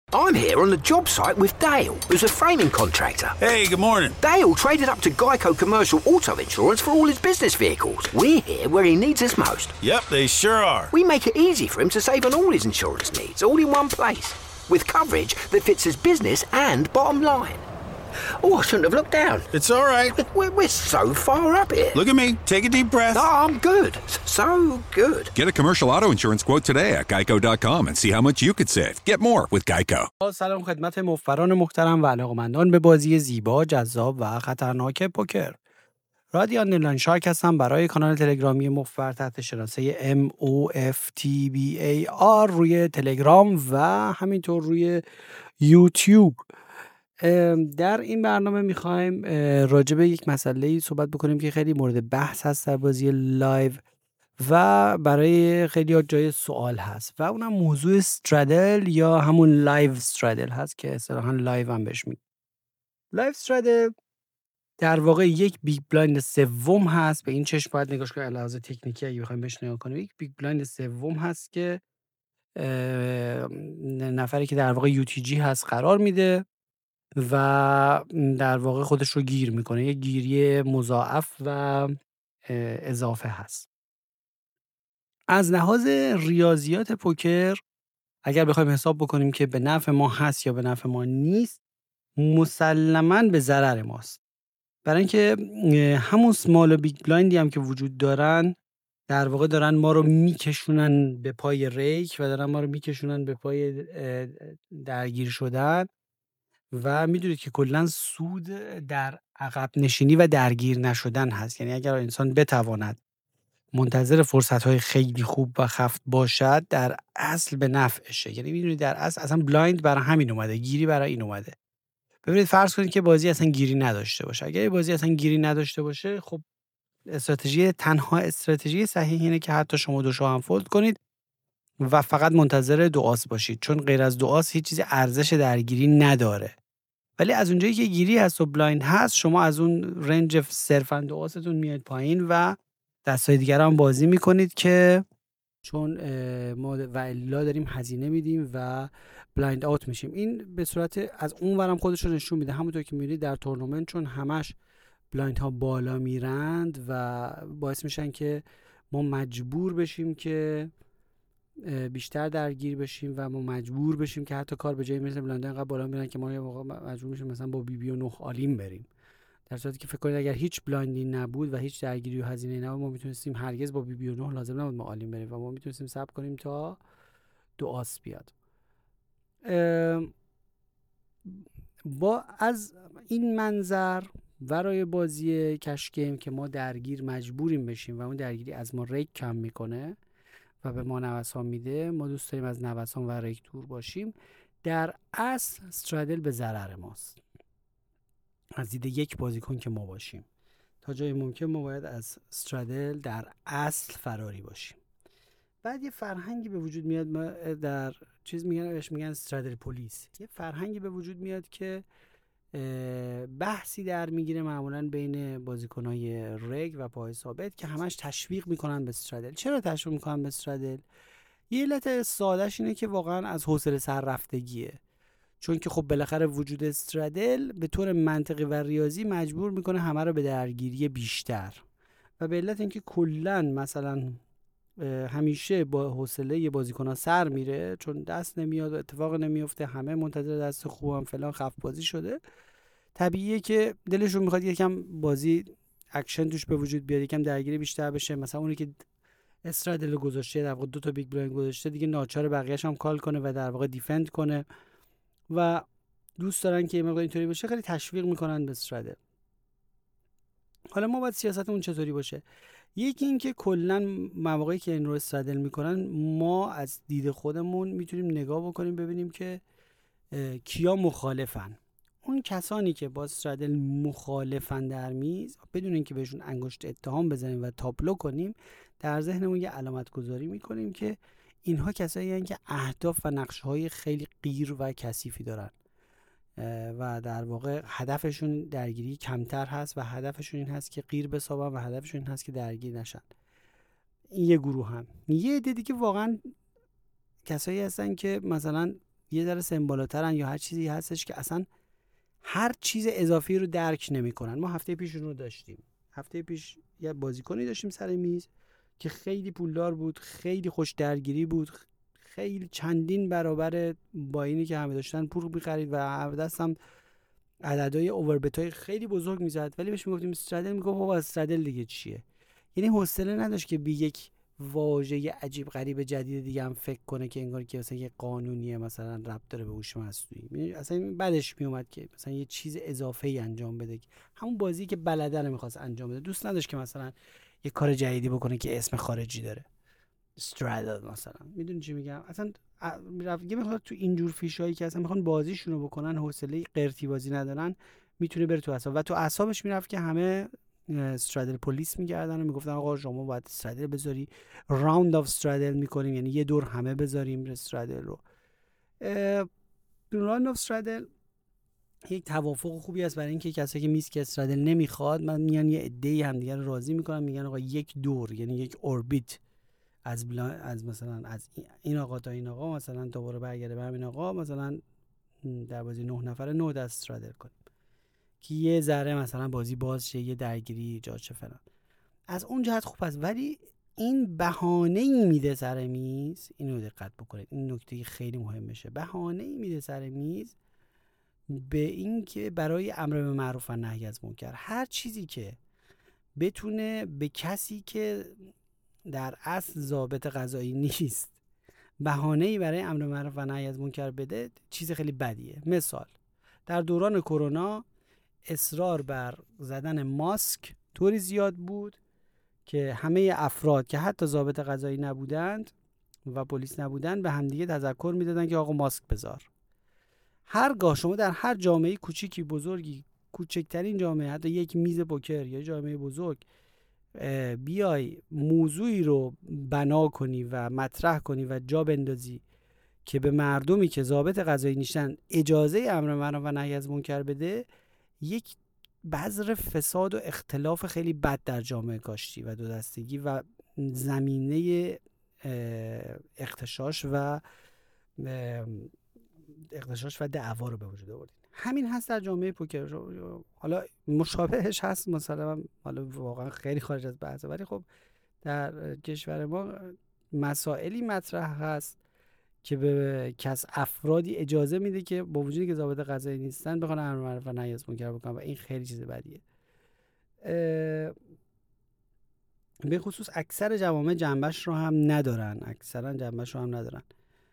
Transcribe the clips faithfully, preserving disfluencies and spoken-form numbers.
I'm here on the job site with Dale, who's a framing contractor. Hey, good morning. Dale traded up to Geico Commercial Auto Insurance for all his business vehicles. We're here where he needs us most. Yep, they sure are. We make it easy for him to save on all his insurance needs, all in one place, with coverage that fits his business and bottom line. Oh, I shouldn't have looked down. It's all right. We're, we're so far up here. Look at me. Take a deep breath. Oh, I'm good. So good. Get a commercial auto insurance quote today at geico dot com and see how much you could save. Get more with Geico. سلام خدمت مفران محترم و علاقه‌مندان به بازی زیبا، جذاب و خطرناک پوکر. رادیان نیلان شارک هستم برای کانال تلگرامی مفبر تحت شناسه ام او اف تی بی ای آر روی تلگرام و همینطور روی یوتیوب. در این برنامه میخوایم راجع به یک مسئله‌ای صحبت بکنیم که خیلی مورد بحث هست در بازی لایو و برای خیلی جای سوال هست و اونم موضوع استرادل یا همون لایو استرادل هست که اصطلاحاً لایو هم بهش میگن. لایو استرادل در واقع یک بیگ بلایند سوم هست. به این چشم باید نگاش کنیم علاوه تکنیکی اگه بخوایم بهش نگاه کنیم. یک بیگ بلایند سوم هست که نفری که در واقع یو تی جی هست قرار میده و در واقع خودش رو گیر میکنه. یک گیری مضاعف و اضافه هست. از لحاظ ریاضیات پوکر اگر بخوایم حساب بکنیم که به نفع ما هست یا به نفع ما نیست، مسلماً به ضرر ماست. برای اینکه همون سمال و بیگ بلایندی هم که وجود دارن در واقع دارن ما رو میکشونن به پای ریک و دارن ما رو میکشونن به پای درگیر شدن و میدونید که کلا سود در عقب نشینی و درگیر نشدن هست. یعنی اگر انسان بتواند منتظر فرصت‌های خیلی خوب و خفت باشد در اصل به نفعشه. یعنی میدونید در اصل اصلا بلایند برای همین اومده، گیری برای این اومده. ببینید فرض کنید که بازی اصلا گیری نداشته باشه. اگر بازی اصلا گیری نداشته باشه، خب استراتژی تنها استراتژی صحیح اینه که حتی شما دو شاه هم فولد کنید و فقط منتظر دو آس باشید، چون غیر از دو آس هیچ چیز ارزش درگیری نداره. ولی از اونجایی که گیری هست و بلایند هست، شما از اون رنج صرفاً دو آستون میاد پایین و دستای دیگر هم بازی میکنید که چون ما و الا داریم هزینه میدیم و بلایند آوت میشیم. این به صورت از اون ورم خودش رو نشون میده. همونطور که میبینید در تورنمنت چون همش بلایند ها بالا میرند و باعث میشن که ما مجبور بشیم که بیشتر درگیر بشیم و ما مجبور بشیم که حتی کار به جایی میرسه بلایند ها انقدر بالا میرن که ما یه موقع مجبور میشیم مثلا با بی بی و نه آلیم بریم، در صورتی که فکر کنید اگر هیچ بلایندی نبود و هیچ درگیری و هزینه‌ای نبود ما میتونستیم هرگز با بی بی و نه لازم نبود ما آلیم بریم و ما میتونستیم صبر کنیم تا دو آس بیاد. با از این منظر برای بازی کش گیم که ما درگیر مجبوریم بشیم و اون درگیری از ما ریک کم میکنه و به ما نوسان میده، ما دوست داریم از نوسان و ریک دور باشیم. در اصل استرادل به ضرر ماست از دید یک بازیکن که ما باشیم. تا جای ممکن ما باید از استرادل در اصل فراری باشیم. بعد یه فرهنگی به وجود میاد، ما در چیز میگن بهش میگن استرادل پلیس. یه فرهنگی به وجود میاد که بحثی در میگیره معمولاً بین بازیکنای رگ و پای ثابت که همش تشویق میکنن به استرادل. چرا تشویق میکنن به استرادل؟ یه علت سادهش اینه که واقعاً از حوصله سر رفتگیه. چون که خب بالاخره وجود استرادل به طور منطقی و ریاضی مجبور میکنه همه رو به درگیری بیشتر و به علت اینکه کلاً مثلا همیشه با حوصله یه بازیکن‌ها سر میره چون دست نمیاد و اتفاق نمیفته، همه منتظر دست خوبم فلان خف بازی شده، طبیعیه که دلشون میخواد یکم بازی اکشن توش به وجود بیاد، یکم درگیری بیشتر بشه. مثلا اونی که استرادل گذاشته در واقع دو تا بیگ بلایند گذاشته دیگه ناچار بقیه‌اش هم کال کنه و در واقع دیفند کنه و دوست دارن که یه مقدار اینطوری بشه، خیلی تشویق میکنن به استرادل. حالا ما باید سیاستمون چطوری باشه؟ یکی این که کلا مواقعی که این رو استرادل میکنن ما از دید خودمون میتونیم نگاه بکنیم ببینیم که کیا مخالفن. اون کسانی که با استرادل مخالفن در میز بدون اینکه بهشون انگشت اتهام بزنیم و تابلو کنیم، در ذهنمون یه علامت گذاری میکنیم که اینها کسایی هستند که اهداف و نقشه‌های خیلی غیر و کثیفی دارن و در واقع هدفشون درگیری کمتر هست و هدفشون این هست که غیر بسابن و هدفشون این هست که درگیر نشن. این یه گروه هم. یه عده دیگه واقعا کسایی هستن که مثلا یه ذره سمبالاترن یا هر چیزی هستش که اصلا هر چیز اضافی رو درک نمیکنن. ما هفته پیش رو داشتیم. هفته پیش یه بازیکنی داشتیم سر میز که خیلی پولدار بود، خیلی خوش درگیری بود، خیلی چندین برابر با اینی که همه داشتن پول می‌خرید و دستم عددهای اووربتای خیلی بزرگ میزد، ولی بهش میگفتیم استرادل، میگفت بابا استرادل دیگه چیه؟ یعنی حوصله نداشت که بی یک واژه عجیب غریب جدید دیگه هم فکر کنه که انگار که مثلا یه قانونیه مثلا ربط داره به هوش مصنوعی. اصلا بعدش میومد که مثلا یه چیز اضافه‌ای انجام بده، همون بازی که بلده رو می‌خواست انجام بده. دوست نداشت که مثلا یه کار جدیدی بکنه که اسم خارجی داره، استرادل مثلا. میدونی چی میگم؟ اصلا یه میخواد تو اینجور فیشایی که اصلا میخوان بازیشون رو بکنن، حوصله قرتی بازی ندارن، میتونه بره تو اعصاب و تو اعصابش میرفت که همه استرادل پلیس میگردن و میگفتن آقا شما باید استرادل بذاری، راوند آف استرادل میکنیم، یعنی یه دور همه بذاریم استرادل رو. راوند آف استرادل یک توافق خوبی است برای اینکه کسایی که میز که استرادل نمیخواد، من میان یه عده‌ای همدیگه رو راضی میکنن، میگن آقا یک دور، یعنی یک اوربیت از بلا... از مثلا از این آقا تا این آقا مثلا دوباره برگرده به همین آقا، مثلا در بازی نه نفره نه دست استرادل کنیم که یه ذره مثلا بازی باز شه، یه درگیری ایجاد شه فلان. از اون جهت خوب است، ولی این بهانه‌ای میده سر میز. اینو دقت بکنید، این نکته خیلی مهمشه. بهانه‌ای میده سر میز به این که برای امر به معروف و نهی از منکر، هر چیزی که بتونه به کسی که در اصل ضابط قضایی نیست بهانه‌ای برای امر معروف و نهی از منکر بده، چیز خیلی بدیه. مثال، در دوران کرونا اصرار بر زدن ماسک طوری زیاد بود که همه افراد که حتی ضابط قضایی نبودند و پلیس نبودند به همدیگه تذکر میدادن که آقا ماسک بذار. هرگاه شما در هر جامعه کوچیکی بزرگی، کوچکترین جامعه، حتی یک میز پوکر یا جامعه بزرگ، بیای موضوعی رو بنا کنی و مطرح کنی و جا بندازی که به مردمی که ضابط قضایی نیستن اجازه امر معروف و نهی از منکر بده، یک بذر فساد و اختلاف خیلی بد در جامعه کاشتی و دو دستگی و زمینه اختشاش و اختشاش و دعوا رو به وجود آوردین. همین هست در جامعه پوکر. حالا مشابهش هست مثلا، حالا واقعا خیلی خارج از بحثه، ولی خب در کشور ما مسائلی مطرح هست که به کس افرادی اجازه میده که با وجودی که ضابط قضایی نیستن بخوان امر معروف و نهی از منکر بکنن و این خیلی چیز بدیه. به خصوص اکثر جوامع جنبش رو هم ندارن، اکثرا جنبش رو هم ندارن.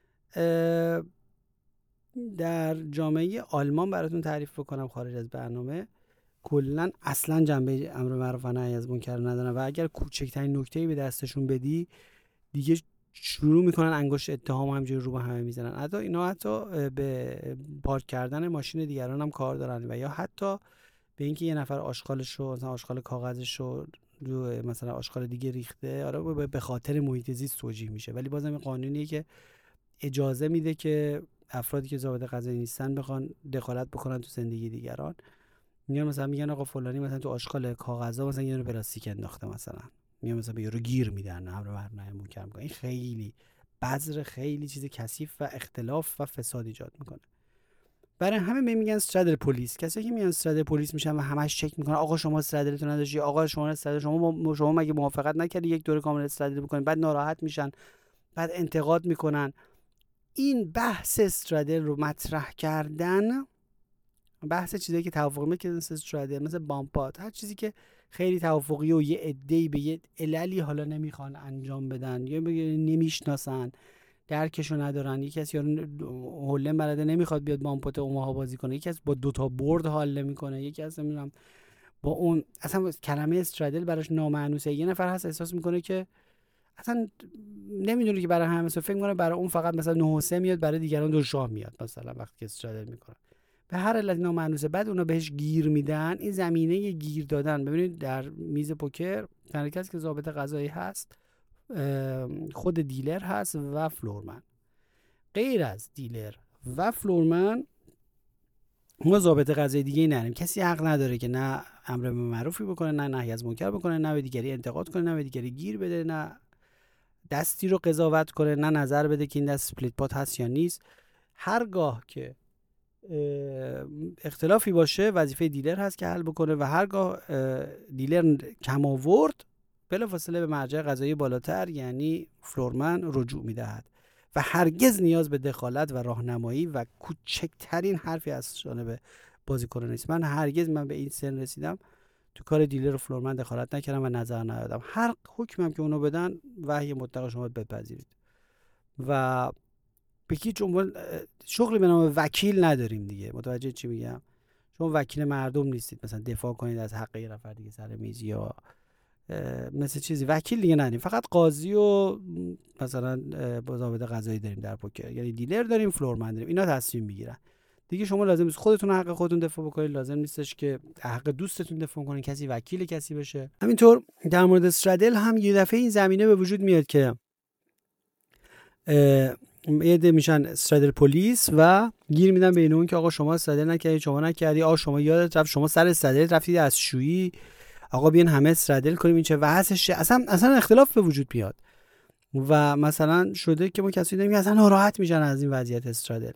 در جامعه آلمان براتون تعریف بکنم خارج از برنامه، کلا اصلا جنبه امر معروف و نهی از منکر ندارن و اگر کوچکترین نکته‌ای به دستشون بدی دیگه شروع میکنن انگشت اتهام همینجوری رو به همه میزنن. حتی اینا حتی به پارک کردن ماشین دیگران هم کار دارن و یا حتی به اینکه یه نفر آشغالشو مثلا آشغال کاغذشو رو مثلا آشغال دیگه ریخته، آره به خاطر محیط زیست توجیه میشه، ولی بازم این قانونیه که اجازه میده که افرادی که ضابط قضایی نیستن بخوان دخالت بکنن تو زندگی دیگران. میگن مثلا میگن آقا فلانی مثلا تو آشغال کاغذا مثلا یه رو پلاستیک انداخته، مثلا میگن مثلا به یارو گیر میدن، امر معروف نهی منکر میکنن. این خیلی بذر، خیلی چیز کثیف و اختلاف و فساد ایجاد میکنه. برای همه میگن استرادل پلیس. کسایی که میان استرادل پلیس میشن و همش چک میکنن آقا شما استرادلتون نداشتی، آقا شما استرادل شما شما مگه موافقت نکردی یک دوره کامل استرادل بکنید، بعد ناراحت میشن، بعد انتقاد میکنن. این بحث استرادل رو مطرح کردن، بحث چیزایی که توافقی مثل استرادل، مثل بامپات، هر چیزی که خیلی توافقی و یه عده‌ای به یه عللی حالا نمیخوان انجام بدن یا نمیشناسن، درکشو ندارن، یکی از یارو هولن بلده نمیخواد بیاد بامپات اوماها بازی کنه، یکی از با دوتا برد حال نمیکنه، یکی از نمیدونم با اون اصلا کلمه استرادل براش نامعنوسه. یه نفر هست احساس میکنه که اصلا نمیدونه که برای همه، فکر میکنه برای اون فقط مثلا نه و سه میاد، برای دیگران دو شاه میاد مثلا وقتی که استرادل میکنه، به هر علت نامعنوسه. بعد اونا بهش گیر میدن. این زمینه گیر دادن، ببینید در میز پوکر تنها کسی که ضابط قضایی هست خود دیلر هست و فلورمن. غیر از دیلر و فلورمن ما ضابط قضایی دیگه نداریم. کسی حق نداره که نه امر به معروفی بکنه، نه نهی از منکر بکنه، نه به دیگری انتقاد کنه، نه به دیگری گیر بده، نه دستی رو قضاوت کنه، نه نظر بده که این دست سپلیت پات هست یا نیست. هرگاه که اختلافی باشه وظیفه دیلر هست که حل بکنه و هرگاه دیلر کم آورد بلافاصله به مرجع قضایی بالاتر یعنی فلورمن رجوع میدهد و هرگز نیاز به دخالت و راهنمایی و کوچکترین حرفی از جانب بازیکن نیست. من هرگز من به این سن رسیدم تو کار دیلر و فلورمن دخالت نکردم و نظر ندادم. هر حکمم که اونو بدن وحی مطلق شما بپذیرید و به هیچ عنوان شغلی به نام وکیل نداریم دیگه. متوجه چی میگم؟ شما وکیل مردم نیستید مثلا دفاع کنید از حق یه نفر دیگه سر میز یا مثل چیزی. وکیل دیگه نداریم، فقط قاضی و مثلا ضابط قضایی داریم در پوکر، یعنی دیلر داریم، فلورمن داریم، اینا تصمیم میگیرن دیگه. شما لازم نیست خودتون حق خودتون دفاع بکنید، لازم نیستش که حق دوستتون دفاع کنید کسی وکیل کسی بشه. همینطور در مورد استرادل هم یه دفعه این زمینه به وجود میاد که یه عده میشن استرادل پلیس و گیر میدن بین اون که آقا شما استرادل نکردی، شما نکردی، آقا شما یادت رفت شما سر استرادل رفتید از شویی، آقا بیان همه استرادل کنیم این چه وضعشه. اصلا اصلا اختلاف به وجود میاد و مثلا شده که ما کسی داریم که اصلا ناراحت میشن از این وضعیت استرادل.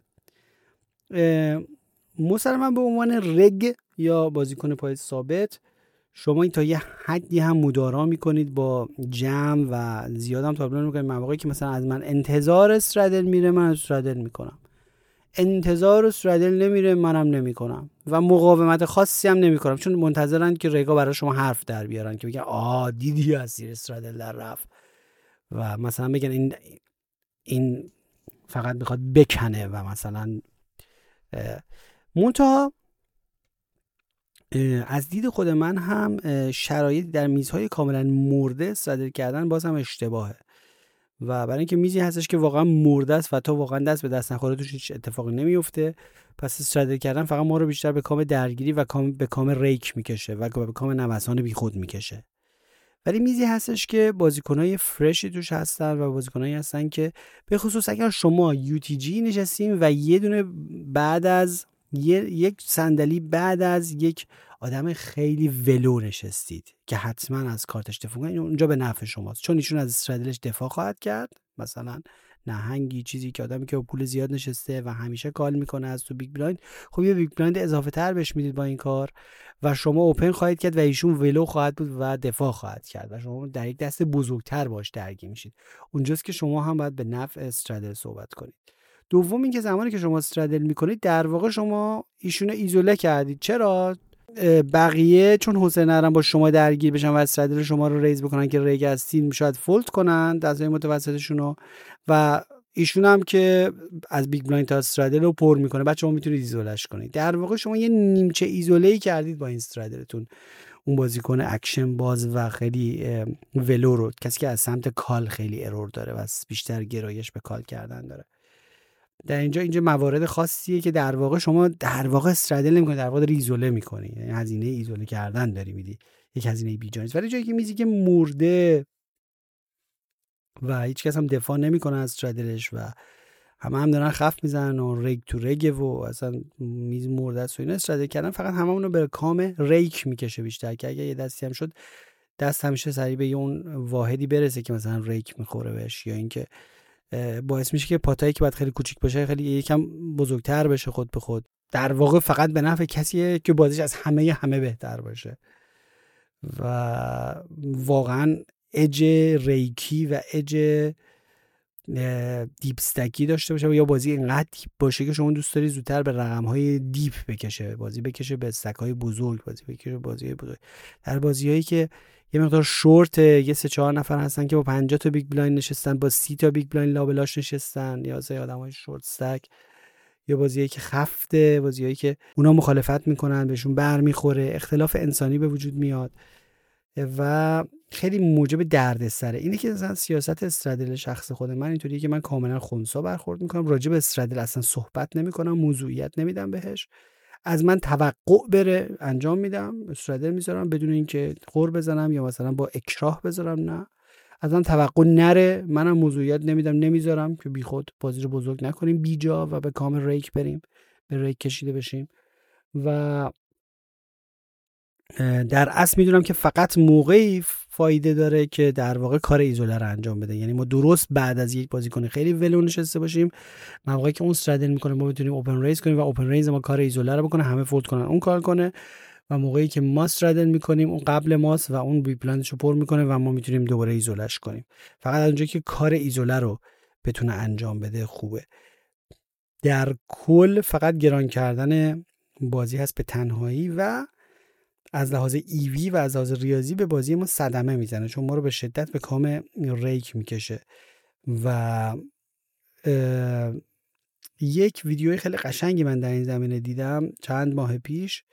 مسلماً به عنوان رگ یا بازیکن پای ثابت شما این تا یه حدی هم مدارا میکنید با جمع و زیاد هم تابلو میکنید. مواقعی که مثلا از من انتظار استرادل میره من استرادل میکنم، انتظار استرادل نمیره منم نمیکنم و مقاومت خاصی هم نمیکنم، چون منتظرن که رگا برای شما حرف در بیارن که بگن آه دیدی از زیر استرادل در رفت و مثلا بگن این این فقط بخواد بکنه و مثلا منتها از دید خود من هم شرایط در میزهای کاملا مرده استرادل کردن باز هم اشتباهه و برای اینکه میزی هستش که واقعا مرده است و تا واقعا دست به دست نخوره توش هیچ اتفاقی نمیفته، پس استرادل کردن فقط ما رو بیشتر به کام درگیری و کام به کام ریک میکشه و به کام نوسان بیخود میکشه. ولی میزی هستش که بازیکنای فرشی توش هستن و بازیکنایی هستن که به خصوص اگر شما یو تی جی نشستین و یه دونه بعد از یه، یک صندلی بعد از یک آدم خیلی ولو نشستید که حتما از کارتش دفاع کنید، اونجا به نفع شماست، چون ایشون از استرادلش دفاع خواهد کرد. مثلا نهنگی چیزی که آدمی که با پول زیاد نشسته و همیشه کال میکنه از تو بیگ بلایند، خب یه بیگ بلایند اضافه تر بهش میدید با این کار و شما اوپن خواهید کرد و ایشون ولو خواهد بود و دفاع خواهد کرد و شما در یک دست بزرگتر باش درگیر میشید. اونجاست که شما هم باید به نفع استرادل صحبت کنید. دوم این که زمانی که شما استرادل میکنید در واقع شما ایشون ایزوله کردید. چرا؟ بقیه چون حوصله ندارن با شما درگیر بشن و استرادل شما رو ریز بکنن که ریگ هستین شاید فولد کنن دستای متوسطشون رو و ایشون هم که از بیگ بلایند تا استرادل رو پر میکنه، بعد شما میتونید ایزولش کنید. در واقع شما یه نیمچه ایزوله‌ای کردید با این استرادلتون اون بازیکن اکشن باز و خیلی ولو رو، کسی که از سمت کال خیلی ارور داره و بیشتر گرایش به کال کردن داره. در اینجا اینجا موارد خاصیه که در واقع شما در واقع استرادل نمی‌کنی، در واقع داری ایزوله می‌کنی، یعنی هزینه ایزوله کردن داری میدی، یک هزینه بی‌جانست. ولی جایی که میزی که مرده و هیچ کس هم دفاع نمی‌کنه از استرادلش و همه هم دارن خف میزنن و رگ تو رگه و اصلا میز مرده است و اینا، استرادل کردن فقط هممون رو به کام ریک میکشه بیشتر، که اگه یه دستی هم شد دست همیشه سریع به اون واحدی برسه که مثلا ریک میخوره بهش، یا اینکه باعث میشه که پاتایی که باید خیلی کوچیک باشه خیلی یکم بزرگتر بشه خود به خود. در واقع فقط به نفع کسیه که بازیش از همه همه بهتر باشه و واقعا اج ریکی و اج دیپ استکی داشته باشه یا بازی اینقدر دیپ باشه که شما دوست داری زودتر به رقم‌های دیپ بکشه، بازی بکشه به استک‌های بزرگ، بازی بکشه بازی بزرگ. در بازیایی که یه مقدار شورت، یه سه چهار نفر هستن که با پنجاه تا بیگ بلایند نشستن، با سی تا بیگ بلایند لابلاش نشستن، یا سه آدمای شورت استک، یا بازیایی که خفته، بازیایی که اونا مخالفت میکنن بهشون برمیخوره، اختلاف انسانی به وجود میاد و خیلی موجب دردسره. اینه که مثلا سیاست استرادل شخص خود من اینطوریه که من کاملا خنثی برخورد میکنم، راجع به استرادل اصلا صحبت نمیکنم، موضوعیت نمیدم بهش، از من توقع بره انجام میدم، استرادل میذارم بدون اینکه قور بزنم یا مثلا با اکراه بذارم، نه از من توقع نره، منم موضوعیت نمیدم، نمیذارم که بی خود بازی رو بزرگ نکنیم بیجا و به کام ریک بریم، به ریک کشیده بشیم. و در اصل میدونم که فقط موقعی فایده داره که در واقع کار ایزوله رو انجام بده. یعنی ما درست بعد از یک بازیکن خیلی ولو نشسته باشیم، موقعی که اون استرادل میکنه ما بتونیم اوپن ریز کنیم و اوپن ریز ما کار ایزوله رو بکنه، همه فولد کنن اون کار کنه، و موقعی که ما استرادل میکنیم اون قبل ماست و اون بی بلایندشو پر میکنه و ما میتونیم دوباره ایزولهش کنیم. فقط اونجایی که کار ایزوله رو بتونه انجام بده خوبه. در کل فقط گران کردن بازی هست به تنهایی و از لحاظ ایوی و از لحاظ ریاضی به بازی ما صدمه میزنه، چون ما رو به شدت به کام ریک میکشه. و یک ویدیوی خیلی قشنگی من در این زمینه دیدم چند ماه پیش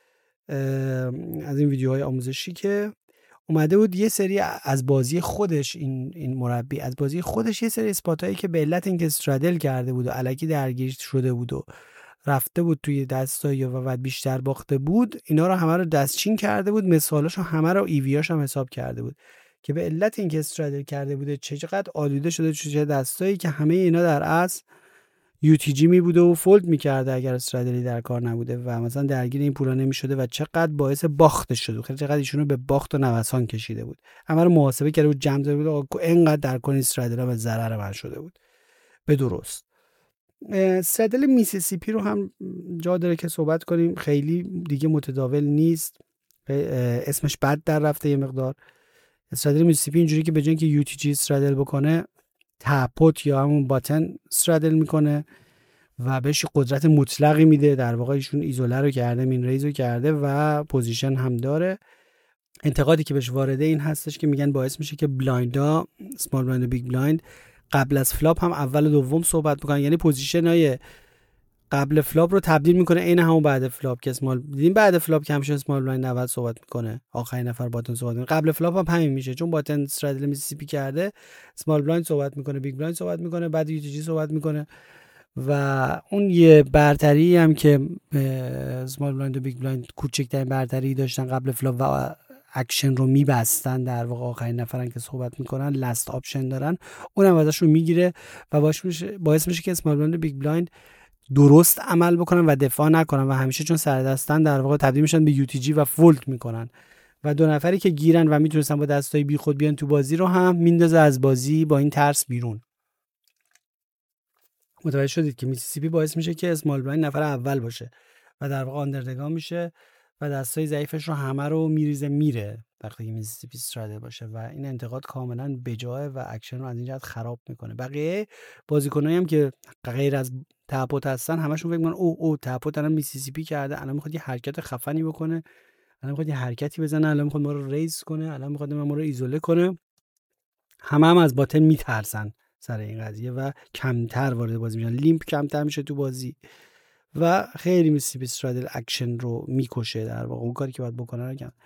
از این ویدیوهای آموزشی که اومده بود یه سری از بازی خودش، این این مربی از بازی خودش یه سری اسپاتایی که به علت اینکه استرادل کرده بود و الکی درگیر شده بود و رفته بود توی دستایی و بعد بیشتر باخته بود، اینا رو همه رو دستچین کرده بود، مثالاشو همه رو ایویاش هم حساب کرده بود که به علت اینکه استرادل کرده بوده چقدر آلوده شده چه دستایی که همه اینا در اصل یو تی جی می بوده و فولد میکرده اگر استرادلی در کار نبوده و مثلا درگیر این پولا نمیشده و چقدر باعث باختش شده، خیلی چقدر ایشونو به باخت و نوسان کشیده بود. همه رو محاسبه کرده بود، جمع زده بود، اینقدر در کن استرادل به ضرر من شده بود. به درست استرادل میسیسیپی رو هم جا داره که صحبت کنیم، خیلی دیگه متداول نیست، اسمش بد در رفته یه مقدار. استرادل میسیسیپی اینجوری که به جای اینکه یو تی جی استرادل بکنه تپوت یا همون باتن استرادل میکنه و بهش قدرت مطلقی میده. در واقع ایشون ایزوله رو کرده، مین ریز رو کرده و پوزیشن هم داره. انتقادی که بهش وارده این هستش که میگن باعث میشه که بلایندها، سمال بلایند و بیگ بلایند، قبل از فلاپ هم اول و دوم صحبت بکنن، یعنی پوزیشنای قبل فلاپ رو تبدیل میکنه عین همون بعد فلاپ که اسمال دیدیم بعد فلاپ که همیشه اسمال بلایند اول صحبت میکنه، آخرین نفر باتن صحبت میکنه. قبل فلاپ هم همین میشه، چون باتن استرادل میسیسیپی کرده، اسمال بلایند صحبت میکنه، بیگ بلایند صحبت میکنه، بعد یو تی جی صحبت میکنه و اون یه برتری هم که اسمال بلایند و بیگ بلایند کوچکترین برتری داشتن قبل فلاپ و اکشن رو میبستن، در واقع آخرین نفرن که صحبت میکنن، لاست آپشن دارن، اونم ازشون میگیره و باعث میشه باعث میشه که اسمال بلایند و بیگ بلایند درست عمل بکنن و دفاع نکنن و همیشه چون سر دستن در واقع تبدیل میشن به یو تی جی و فولد میکنن و دو نفری که گیرن و میتونستن با دستای بی خود بیان تو بازی رو هم میندازه از بازی با این ترس بیرون. متوجه شدید که میسیسیپی باعث میشه که اسمال بلایند نفر اول باشه و در واقع آندردگام میشه و دستای ضعیفش رو همه رو میریزه میره وقتی که میسیسیپی استرادل باشه و این انتقاد کاملا بجاه و اکشن رو از این جهت خراب میکنه. بقیه بازیکنایی هم که غیر از تپوت هستن همشون فکر میکنن او او تپوت الان میسیسیپی کرده، الان میخواد یه حرکت خفنی بکنه، الان میخواد یه حرکتی بزنه، الان میخواد ما رو ریز کنه، الان میخواد ما رو ایزوله کنه. همه هم از باتن میترسن سر این قضیه و کمتر وارد بازی میشن، لیمپ کمتر میشه تو بازی و خیلی میسیسیپی استرادل اکشن رو میکشه. در واقع اون کاری که باید بکنه رو کن.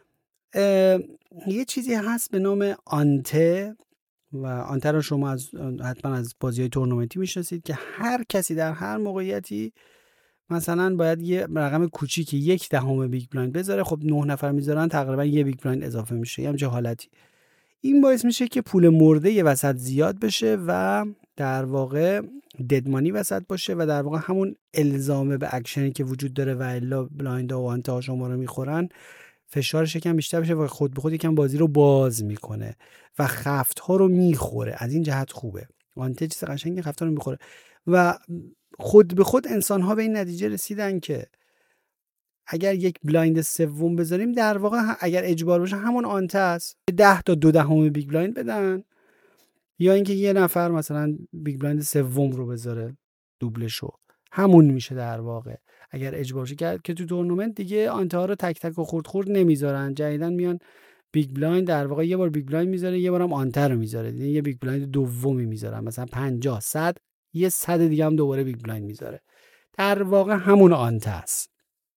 یه چیزی هست به نام آنته و آنته رو شما از حتما از بازی‌های تورنمنتی میشناسید که هر کسی در هر موقعیتی مثلا باید یه رقم کوچیکی یک دهم بیگ بلایند بذاره، خب نه نفر میذارن تقریبا یه بیگ بلایند اضافه میشه، یه همچین حالتی. این باعث میشه که پول مرده یه وسط زیاد بشه و در واقع ددمانی وسط باشه و در واقع همون الزامه به اکشنی که وجود داره و الا بلایند و آنته ها شما رو میخورن فشارش یکم بیشتر بشه و خود به خود یکم بازی رو باز میکنه و خفت ها رو میخوره. از این جهت خوبه آنته، چیز قشنگی خفت ها رو میخوره و خود به خود انسان ها به این نتیجه رسیدن که اگر یک بلایند سوم بذاریم در واقع اگر اجبار باشه همون آنته است، ده تا دو دهم بیگ بلایند بدن یا اینکه یه نفر مثلا بیگ بلایند سوم رو بذاره دوبلشو، همون میشه در واقع اگر اجبار شه کرد که تو تورنمنت دیگه آنته ها رو تک تک و خورد خورد نمیذارن، جدیدن میان بیگ بلایند در واقع یه بار بیگ بلایند میذاره یه بارم آنته رو میذاره، دیگه یه بیگ بلایند دومی میذارن مثلا پنجاه صد یه صد دیگه هم دوباره بیگ بلایند میذاره، در واقع همون آنته است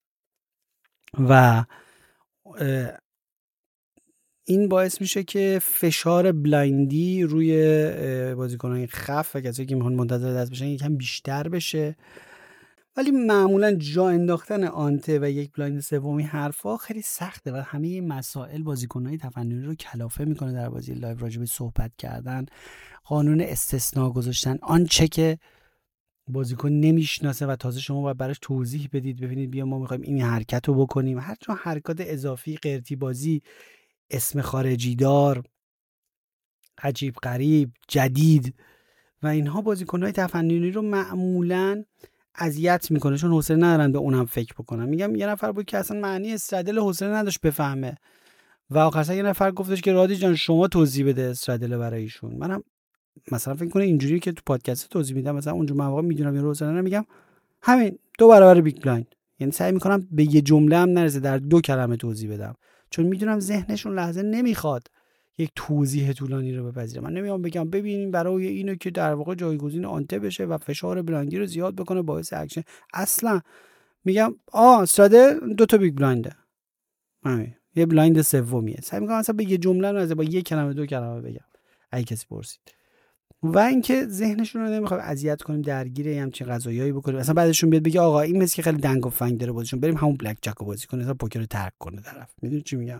و این باعث میشه که فشار بلایندی روی بازیکنان خف و کسایی که میخوان منتظر دست بشن یکم بیشتر بشه. ولی معمولا جا انداختن آنته و یک بلایند سومی حرفا خیلی سخته و همه این مسائل بازیکنای تفننی رو کلافه میکنه در بازی لایو، راجع به صحبت کردن، قانون استثناء گذاشتن، آنچه که بازیکن نمیشناسه و تازه شما باید براش توضیح بدید، ببینید بیا ما میخوایم این حرکت رو بکنیم، هر چون حرکات اضافی قرتی بازی اسم خارجی دار، عجیب غریب، جدید و اینها بازیکن‌های تفننی رو معمولاً اذیت میکنه، چون حوصله ندارن به اونم فکر بکنن. میگم یه نفر بود که اصلا معنی استرادل حوصله نداشت بفهمه و آخرش یه نفر گفتش که رادی جان شما توضیح بده استرادل برای ایشون. منم مثلا فکر کنه اینجوری که تو پادکست توضیح میدم، مثلا اونجا مواقع میدونم یه حوصله نمیگم همین دو برابر بیگ بلایند، یعنی سعی میکنم به یه جمله هم نرسه، در دو کلمه توضیح بدم، چون میدونم ذهنشون لحظه نمیخواد یک توضیح طولانی رو بپذیره. من نمیام بگم ببینین برای اینو که در واقع جایگزین آنته بشه و فشار بلایندی رو زیاد بکنه باعث اکشن، اصلا میگم آ استراده دو تا بیگ بلاینده، همین یه بلایند سومیه. سعی میکنم اصلا به یه جمله رو با یک کلمه دو کلمه بگم اگه کسی پرسید. و اینکه ذهنشون رو نمیخوام اذیت کنیم، درگیر همچین قضایایی بکنیم مثلا بعدشون بیاد بگه آقا این مثل که خیلی دنگ و فنگ داره بازیشون، بریم همون بلک جک رو بازی کنیم، مثلا پوکر رو ترک کنه طرف. میدونی چی میگم؟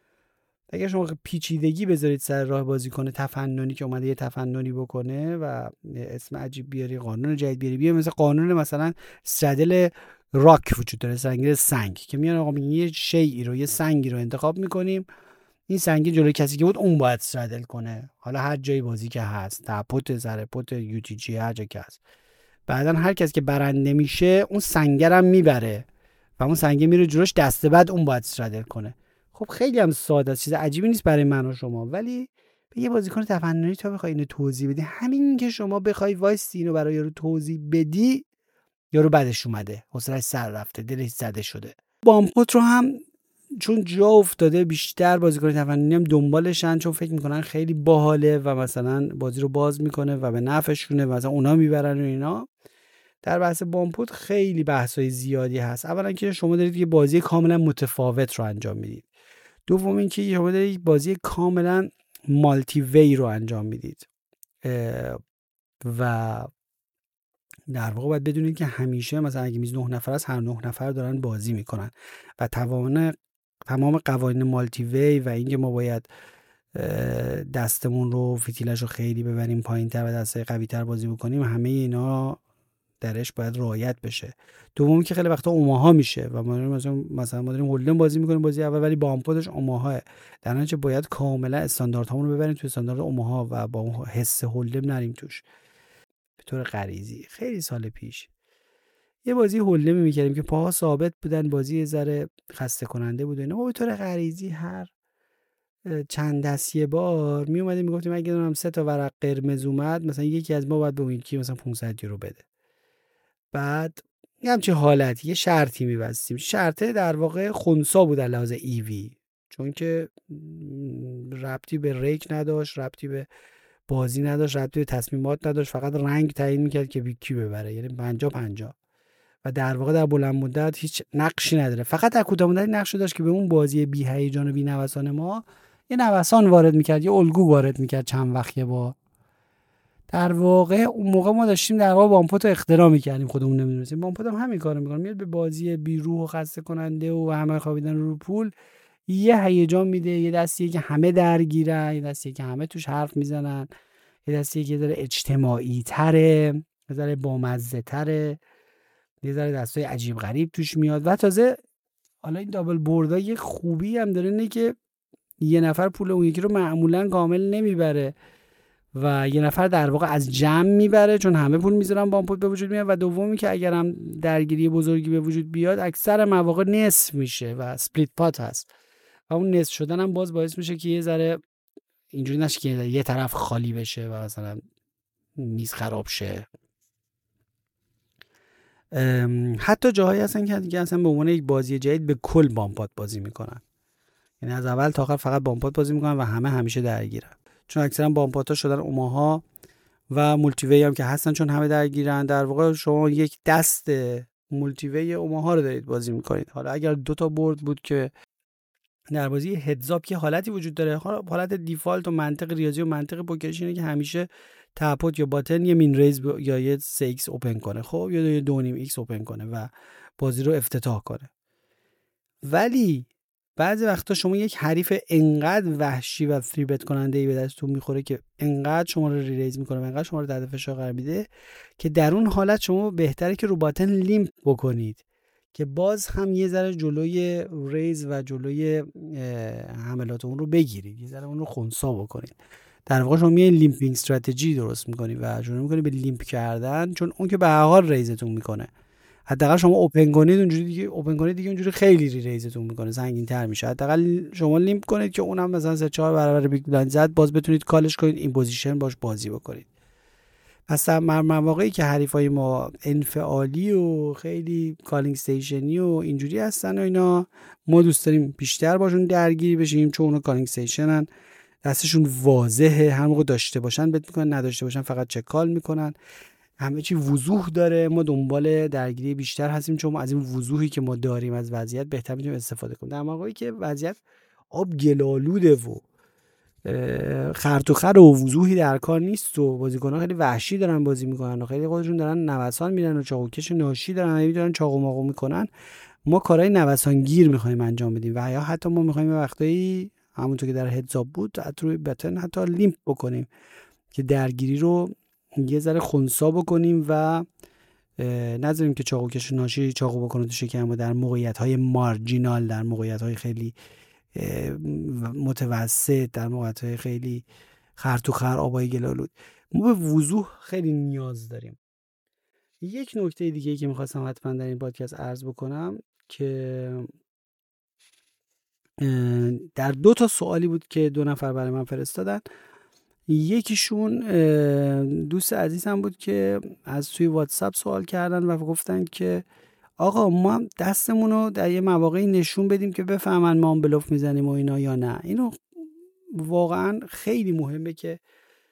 اگه شما پیچیدگی بذارید سر راه بازیکن تفننی که اومده یه تفننی بکنه و اسم عجیب بیاری، قانون جدید بیاری، بیاری مثلا قانون مثلا استرادل راک وجود داره، سنگ سنگ که میان آقا میگن یه شیئی رو، یه سنگی رو انتخاب میکنیم، این سنگ جلوی کسی که بود اون باید استرادل کنه، حالا هر جای بازی که هست، تپوت زره پوت یو تی جی هر جا که هست، بعدن هر کسی که برنده میشه اون سنگرم میبره و اون سنگ میره جلوش، دست بعد اون باید استرادل کنه. خب خیلی هم ساده است، چیز عجیبی نیست برای من و شما، ولی به یه بازیکن تفننی تا بخوای اینو توضیح بدی، همین که شما بخوای وایسی اینو برای یارو توضیح بدی، یارو بعدش اومده، حوصله‌اش سر رفته، دلش زده شده. بامپوت رو هم چون جا افتاده بیشتر بازیکن تفننی هم دنبالشن، چون فکر میکنن خیلی باحاله و مثلا بازی رو باز میکنه و به نفعشونه و مثلا اونا میبرن و اینا. در بحث بامپوت خیلی بحثای زیادی هست. اولا که شما دارید یه بازی کاملا متفاوت رو انجام میدید. دوم اینکه شما دارید یک بازی کاملا مالتی وی رو انجام میدید و در واقع باید بدونید که همیشه مثلا اگه میز نه نفر است، هر نه نفر دارن بازی میکنن و تمام تمام قوانین مالتی وی و اینکه ما باید دستمون رو فتیلش رو خیلی ببریم پایین‌تر و دسته قوی‌تر بازی بکنیم، همه اینا درش باید رعایت بشه. دوم که خیلی وقتا اوماها میشه و ما مثلا مثلا ما داریم هولدن بازی میکنیم بازی اول، ولی بامپوتش اوماها، در نتیجه باید کاملا استانداردهامون رو ببریم تو استاندارد اوماها و با اون حس هولدن نریم توش. به طور غریزی خیلی سال پیش یه بازی هولدن میکردیم که پاها ثابت بودن، بازی یه ذره خسته کننده بود اینا، ما به طور غریزی هر چند دست یه بار می اومدیم میگفتیم اگه دونم سه تا ورق قرمز اومد مثلا یکی از ما باید به اون یکی مثلا پانصد یورو بده. بعد یه همچین حالتی یه شرطی می‌بستیم، شرطه در واقع خنثی بود از لحاظ ایوی، چون که ربطی به ریک نداشت، ربطی به بازی نداشت، ربطی به تصمیمات نداشت، فقط رنگ تعیین میکرد که کی ببره، یعنی پنجاه پنجاه و در واقع در بلند مدت هیچ نقشی نداره، فقط در کوتاه مدت نقشی داشت که به اون بازی بی هیجان و بی نوسان ما یه نوسان وارد میکرد، یه الگو وارد میکرد چند وقت یه بار. در واقع اون موقع ما داشتیم در واقع بامپوت رو اختراع می‌کردیم، خودمون نمی‌دونستیم. بامپوت هم همین کارو می‌کنه، میاد به بازی بی روح و خسته کننده و همه خوابیدن رو پول یه هیجان میده، یه دستیه که همه درگیرن، یه دستیه که همه توش حرف میزنن، یه دستیه که داره اجتماعی تره، یه ذره بامزه تره، یه ذره دستای عجیب غریب توش میاد. و تازه حالا این دابل بوردا یه خوبی هم داره، اینه که یه نفر پول اون یکی رو معمولاً کامل نمیبره و یه نفر در واقع از جمع میبره، چون همه پول میذارن بامپوت به وجود میاد. و دومی که اگر هم درگیری بزرگی به وجود بیاد اکثر مواقع نصف میشه و سپلیت پات هست و اون نصف شدن هم باز باعث میشه که یه ذره اینجوری نشه که یه طرف خالی بشه و مثلا میز خراب شه. حتی جاهایی هستن که دیگه اصلا به عنوان یک بازی جدید به کل بامپات بازی میکنن، یعنی از اول تا آخر فقط بامپات بازی میکنن و همه همیشه درگیرن، چون اکثرا بامپاتا شدن اوماها و مولتی وی هم که هستن، چون همه درگیرن. در واقع شما یک دست مولتی وی اوماها رو دارید بازی میکنید. حالا اگر دو تا بورد بود که در بازی هدزاپ که حالتی وجود داره، حالت دیفالت و منطق ریاضی و منطق پوکرش اینه که همیشه تپوت یا باتن یه مین ریز یا یه سه ایکس اوپن کنه، خب یا یه دو نیم ایکس اوپن کنه و بازی رو افتتاح کنه. ولی بعضی وقتا شما یک حریف انقدر وحشی و فری بت کننده ای به دستتون میخوره که انقدر شما رو ری ریز میکنه و انقدر شما رو تحت فشار قرار میده که در اون حالت شما بهتره که رو باتن لیمپ بکنید که باز هم یه ذره جلوی ریز و جلوی حملات اون رو بگیرید، یه ذره اون رو خنثی بکنید. در واقع شما یه لیمپینگ استراتژی درست میکنید و شروع میکنید به لیمپ کردن، چون اون که به هر حال ریزتون میکنه. حداقل شما اوپن کنید اونجوری دیگه، اوپن کنید دیگه اونجوری خیلی ری ریزتون میکنه، سنگین تر میشه. حداقل شما لیمپ کنید که اونم مثلا سه چهار برابر بیگ بلایند زد، باز بتونید کالش کنید، این پوزیشن باش بازی بکنید. پس در مواقعی که حریفای ما انفعالی و خیلی کالینگ استیشنی و اینجوری هستن و اینا، ما دوست داریم بیشتر باشون درگیری بشیم، چون اونا کالینگ استیشنن، دستشون واضحه، هر موقع داشته باشن بت میکنن، نداشته باشن فقط چک کال میکنن، همه چی وضوح داره. ما دنبال درگیری بیشتر هستیم، چون ما از این وضوحی که ما داریم از وضعیت بهتر میتونیم استفاده کنیم. در مواقعی که وضعیت آب گلالوده و خرط و خر و وضوحی در کار نیست و بازیکن‌ها خیلی وحشی دارن بازی میکنن و خیلی خودشون دارن نوسان میدن و چاقوکش ناشی دارن، میدونن چاقو ماقو میکنن، ما کارهای نوسان گیر میخوایم انجام بدیم و یا حتی ما میخوایم وقتایی همونطور که در هدزاب بود حتی روی بتن حتی لیمپ بکنیم که درگیری رو یه ذره خنثی بکنیم و نذاریم که چاقوکش ناشی چاقو بکنه تو شکم و در موقعیت‌های مارجینال، در موقعیت‌های خیلی متوسط، در موقعیت‌های خیلی خرط و خر آبای گلالود، ما به وضوح خیلی نیاز داریم. یک نکته دیگه که می‌خواستم حتما در این پادکست عرض بکنم که در دو تا سوالی بود که دو نفر برای من فرستادن. یکیشون دوست عزیزم بود که از توی واتساپ سوال کردن و گفتن که آقا ما دستمون رو در یه مواقعی نشون بدیم که بفهمن ما هم بلوف میزنیم و اینا یا نه. اینو واقعا خیلی مهمه که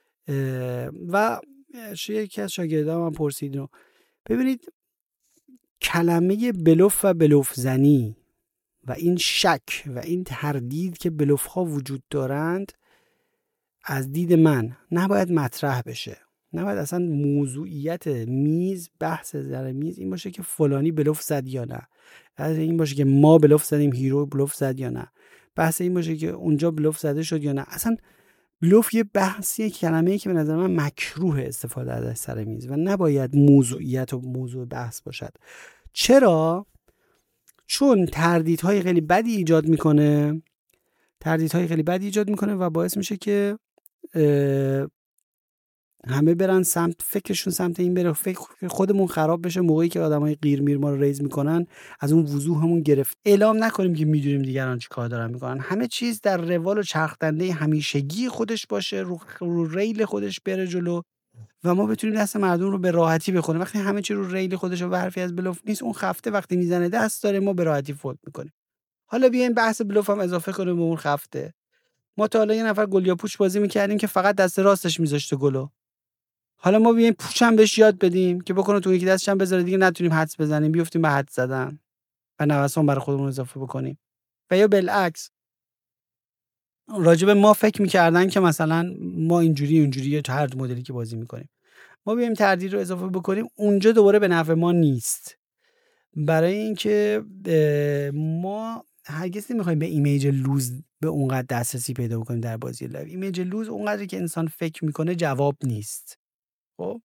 و یکی از شاگردام هم پرسید رو ببینید، کلمه بلوف و بلوف زنی و این شک و این تردید که بلوف ها وجود دارند از دید من نباید مطرح بشه. نباید اصلا موضوعیت میز، بحث در میز این باشه که فلانی بلوف زد یا نه، از این باشه که ما بلوف زدیم، هیرو بلوف زد یا نه، بحث این باشه که اونجا بلوف زده شد یا نه. اصلا بلوف یه بحثیه، کلمه‌ای که به نظر من مکروه استفاده ازش سر میز و نباید موضوعیت و موضوع بحث باشد. چرا؟ چون تردیدهای خیلی بدی ایجاد میکنه، تردیدهای خیلی بدی ایجاد میکنه و باعث میشه که همه برن سمت فکرشون سمت این بره، فکر خودمون خراب بشه موقعی که آدمای غیر میر ما رو ریز میکنن، از اون وضوحمون گرفت. اعلام نکنیم که میدونیم دیگران چی کار دارن میکنن، همه چیز در روال و چرخدنده همیشگی خودش باشه، رو, رو ریل خودش بره جلو و ما بتونیم دست مردم رو به راحتی بخوریم. وقتی همه چی رو ریل خودش و حرفی از بلوف نیست، اون خفته وقتی میزنه دست داره، ما به راحتی فولد میکنیم. حالا بیاین بحث بلوف هم اضافه کنیم به اون خفته. ما تا حالا یه نفر گلیا پوچ بازی میکردیم که فقط دست راستش میذاشته گلو، حالا ما بیایم پوچم بهش یاد بدیم که بکنه تو یکی دستش هم بذاره، دیگه نتونیم حدس بزنیم، بیفتیم به حدس زدن و نوسان برای خودمون اضافه بکنیم. و یا بالعکس راجب ما فکر میکردن که مثلا ما اینجوری اونجوری هر مدلی که بازی میکنیم، ما بیایم تردید رو اضافه بکنیم، اونجا دوباره به نفع ما نیست. برای اینکه ما هرگز نمیخوایم به ایمیج لوز به اونقدر دسترسی پیدا بکنیم در بازی لایو. ایمیج لوز اونقدری که انسان فکر میکنه جواب نیست. خب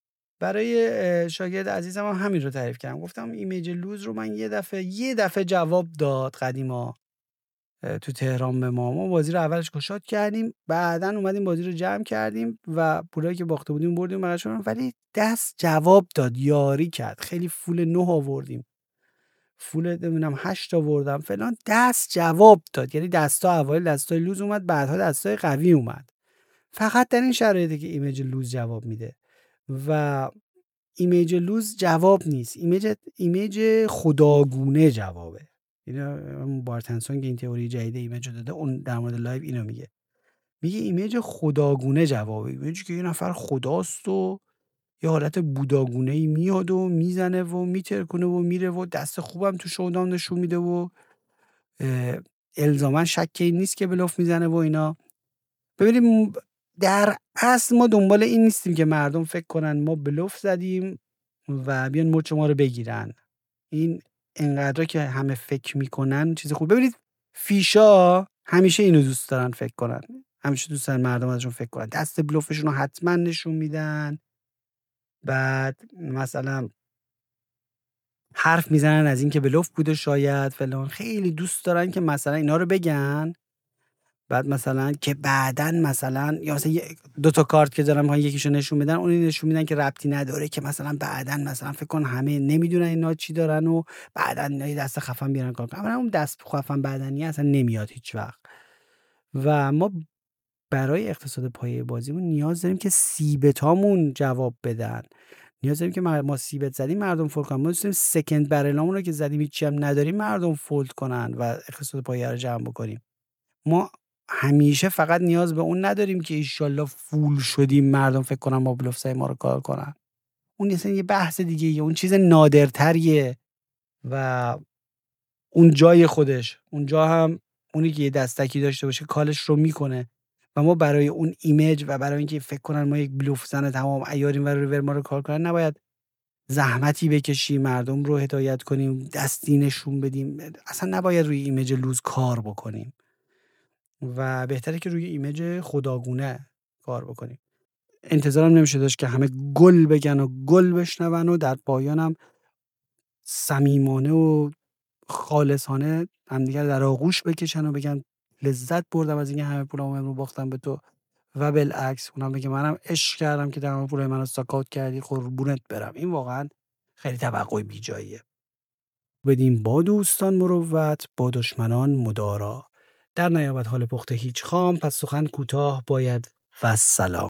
برای شاگرد عزیزم هم همین رو تعریف کردم، گفتم ایمیج لوز رو من یه دفعه یه دفعه جواب داد قدیما تو تهران به ما. ما بازی رو اولش گشاد کردیم، بعدن اومدیم بازی رو جمع کردیم و پولایی که باخته بودیم بردیم براشون، ولی دست جواب داد، یاری کرد، خیلی فول نه آوردیم، فول نمیدونم هشت آوردم فلان، دست جواب داد. یعنی دستا اول دستای لوز اومد، بعدها دستای قوی اومد. فقط در این شرایطی که ایمیج لوز جواب میده و ایمیج لوز جواب نیست، ایمیج ایمیج خداگونه جوابه. اینو بارتنسون که این تئوری جدید ایمیج داده، اون در مورد لایو اینو میگه، میگه ایمیج خداگونه جوابه، ایمیجی که یه نفر خداست و یه حالت بوداگونه‌ای میاد و میزنه و میترکونه و میره و دست خوبم تو شودان نشون میده و الزاما شکی نیست که بلوف میزنه و اینا. ببینیم در اصل ما دنبال این نیستیم که مردم فکر کنن ما بلوف زدیم و بیان مچ ما رو بگیرن. این انقدر که همه فکر میکنن چیز خوب. ببینید فیشا همیشه اینو دوست دارن فکر کنن، همیشه دوست دارن مردم ازشون فکر کنن، دست بلوفشون رو حتما نشون میدن، بعد مثلا حرف میزنن از این که بلوف بوده شاید فلان. خیلی دوست دارن که مثلا اینا رو بگن، بعد مثلا که بعدن مثلا یا مثلا دو تا کارت که دارن میخوان یکیشو نشون بدن، اون نشون میدن که ربطی نداره، که مثلا بعدن مثلا فکر کن همه نمیدونن اینا چی دارن و بعدن اینا دست خفن بیارن کار کنن. اما اون دست خفن بعدنی اصلا نمیاد هیچ وقت. و ما برای اقتصاد پایه بازیمون نیاز داریم که سیبتامون جواب بدن. نیاز داریم که ما سیبت زدیم مردم فولد کنن. ما دوست داریم سکند برلامون رو که زدیم هیچی هم نداریم مردم فولد کنن و اقتصاد پایه رو جمع بکنیم. ما همیشه فقط نیاز به اون نداریم که ایشالله فول شدیم مردم فکر کنن ما بلوف زدیم ما رو کار کنن. اون اصلا یه بحث دیگه یه اون چیز نادرتریه و اون جای خودش، اونجا هم اونی که یه دستکی داشته باشه کالش رو میکنه و ما برای اون ایمیج و برای اینکه فکر کنن ما یک بلوف زن تمام عیاریم و ریور ما رو کار کنن نباید زحمتی بکشیم، مردم رو هدایت کنیم، دستی نشون بدیم. اصلا نباید روی ایمیج لوز کار بکنیم و بهتره که روی ایمیج خداگونه کار بکنیم. انتظارم نمیشه داشت که همه گل بگن و گل بشنون و در پایانم صمیمانه و خالصانه همدیگر در آغوش بکشن و بگن لذت بردم از اینکه همه پولامو رو باختم به تو، و بالعکس اونم بگه منم عشق کردم که تمام پولای منو ساکاوت کردی، قربونت برم. این واقعا خیلی توقع بیجاییه. بدیم با دوستان مروت، با دشمنان مدارا. در نیابت حال پخته هیچ خام، پس سخن کوتاه باید و سلام.